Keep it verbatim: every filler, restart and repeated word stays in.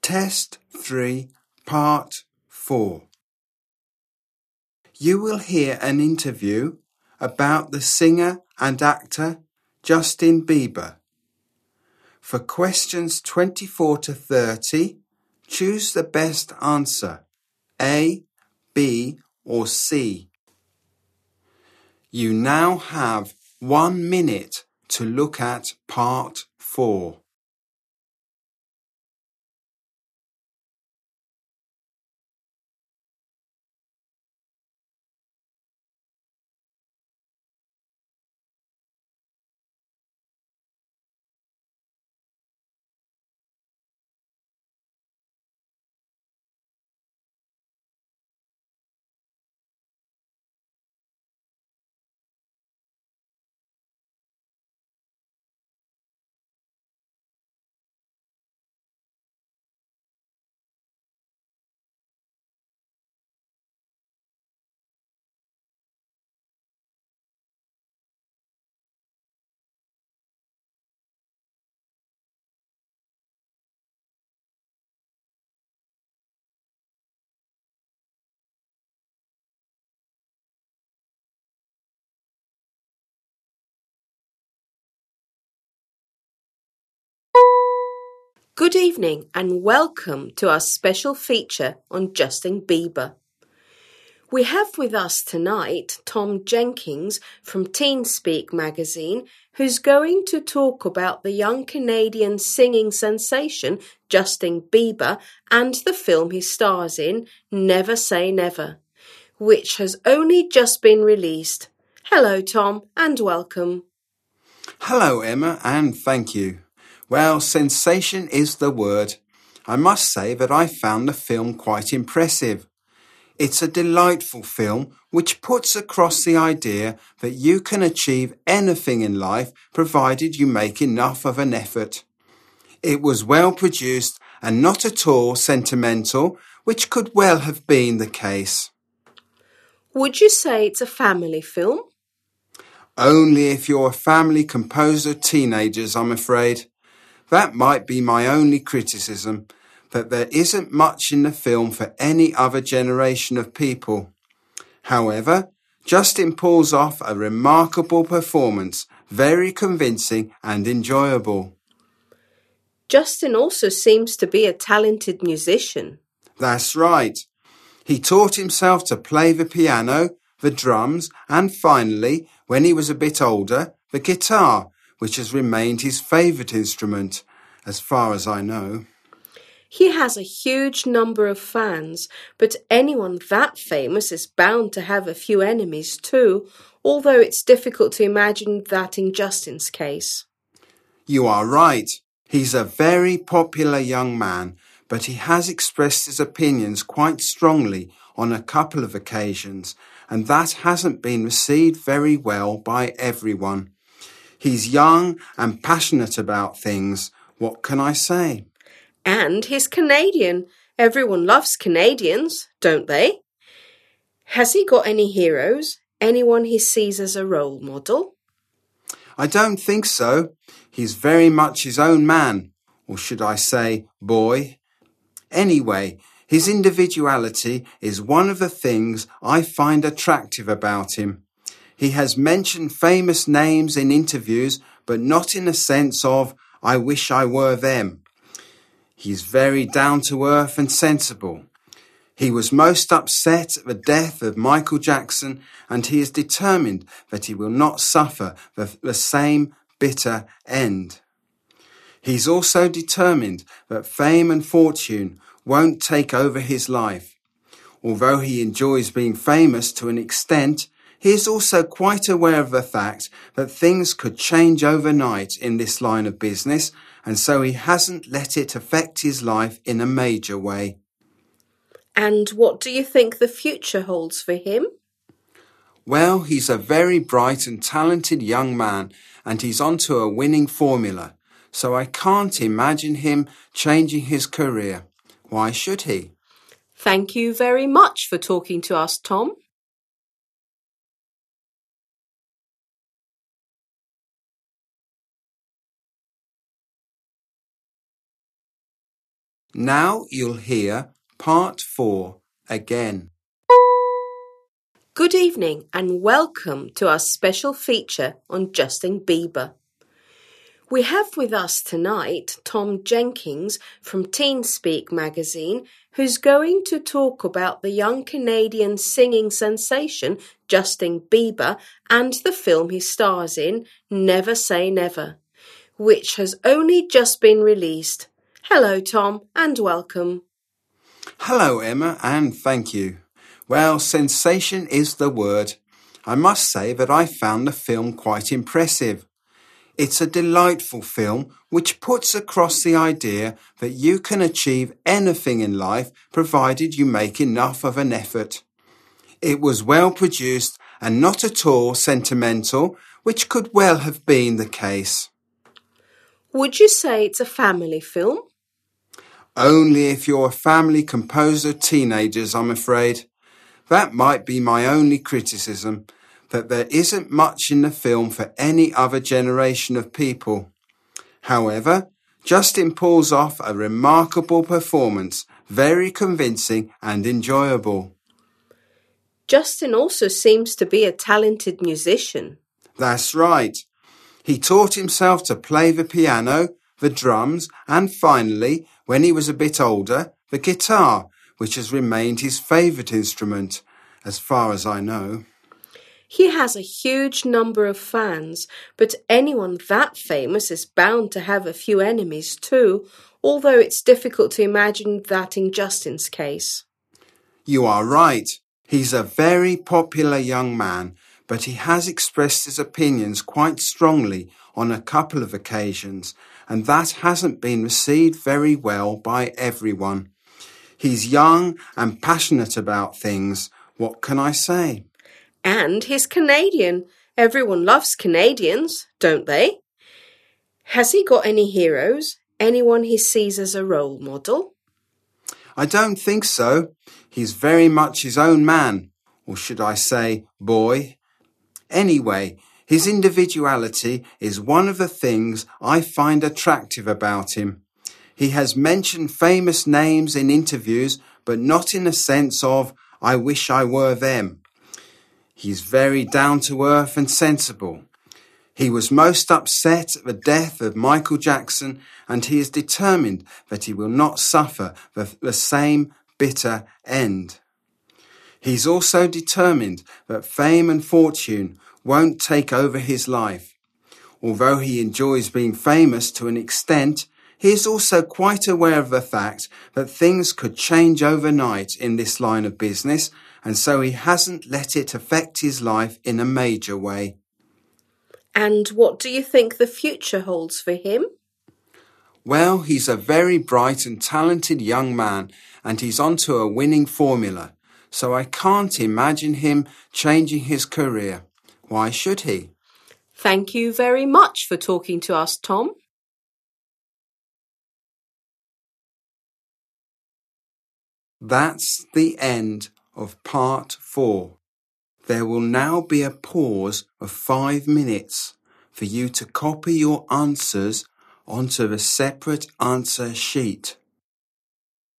Test three, Part four. You will hear an interview about the singer and actor Justin Bieber. For questions twenty-four to thirty, choose the best answer, A, B or C. You now have one minute to look at Part four. Good evening and welcome to our special feature on Justin Bieber. We have with us tonight Tom Jenkins from Teenspeak magazine, who's going to talk about the young Canadian singing sensation Justin Bieber and the film he stars in, Never Say Never, which has only just been released. Hello, Tom, and welcome. Hello, Emma, and thank you. Well, sensation is the word. I must say that I found the film quite impressive. It's a delightful film which puts across the idea that you can achieve anything in life provided you make enough of an effort. It was well produced and not at all sentimental, which could well have been the case. Would you say it's a family film? Only if you're a family composed of teenagers, I'm afraid. That might be my only criticism, that there isn't much in the film for any other generation of people. However, Justin pulls off a remarkable performance, very convincing and enjoyable. Justin also seems to be a talented musician. That's right. He taught himself to play the piano, the drums, and finally, when he was a bit older, the guitar, which has remained his favourite instrument, as far as I know. He has a huge number of fans, but anyone that famous is bound to have a few enemies too, although it's difficult to imagine that in Justin's case. You are right. He's a very popular young man, but he has expressed his opinions quite strongly on a couple of occasions, and that hasn't been received very well by everyone. He's young and passionate about things. What can I say? And he's Canadian. Everyone loves Canadians, don't they? Has he got any heroes? Anyone he sees as a role model? I don't think so. He's very much his own man, or should I say, boy. Anyway, his individuality is one of the things I find attractive about him. He has mentioned famous names in interviews, but not in the sense of, I wish I were them. He's very down-to-earth and sensible. He was most upset at the death of Michael Jackson, and he is determined that he will not suffer the, the same bitter end. He's also determined that fame and fortune won't take over his life. Although he enjoys being famous to an extent, he is also quite aware of the fact that things could change overnight in this line of business, and so he hasn't let it affect his life in a major way. And what do you think the future holds for him? Well, he's a very bright and talented young man, and he's onto a winning formula, so I can't imagine him changing his career. Why should he? Thank you very much for talking to us, Tom. Now you'll hear part four again. Good evening and welcome to our special feature on Justin Bieber. We have with us tonight Tom Jenkins from Teenspeak magazine, who's going to talk about the young Canadian singing sensation Justin Bieber and the film he stars in, Never Say Never, which has only just been released. Hello, Tom, and welcome. Hello, Emma, and thank you. Well, sensation is the word. I must say that I found the film quite impressive. It's a delightful film which puts across the idea that you can achieve anything in life provided you make enough of an effort. It was well produced and not at all sentimental, which could well have been the case. Would you say it's a family film? Only if you're a family composed of teenagers, I'm afraid. That might be my only criticism, that there isn't much in the film for any other generation of people. However, Justin pulls off a remarkable performance, very convincing and enjoyable. Justin also seems to be a talented musician. That's right. He taught himself to play the piano, the drums, and finally, when he was a bit older, the guitar, which has remained his favourite instrument, as far as I know. He has a huge number of fans, but anyone that famous is bound to have a few enemies too, although it's difficult to imagine that in Justin's case. You are right. He's a very popular young man, but he has expressed his opinions quite strongly on a couple of occasions, and that hasn't been received very well by everyone. He's young and passionate about things. What can I say? And he's Canadian. Everyone loves Canadians, don't they? Has he got any heroes? Anyone he sees as a role model? I don't think so. He's very much his own man, or should I say, boy. Anyway, his individuality is one of the things I find attractive about him. He has mentioned famous names in interviews, but not in the sense of, I wish I were them. He's very down-to-earth and sensible. He was most upset at the death of Michael Jackson, and he is determined that he will not suffer the, the same bitter end. He's also determined that fame and fortune won't take over his life. Although he enjoys being famous to an extent, he is also quite aware of the fact that things could change overnight in this line of business, and so he hasn't let it affect his life in a major way. And what do you think the future holds for him? Well, he's a very bright and talented young man, and he's onto a winning formula, so I can't imagine him changing his career. Why should he? Thank you very much for talking to us, Tom. That's the end of part four. There will now be a pause of five minutes for you to copy your answers onto the separate answer sheet.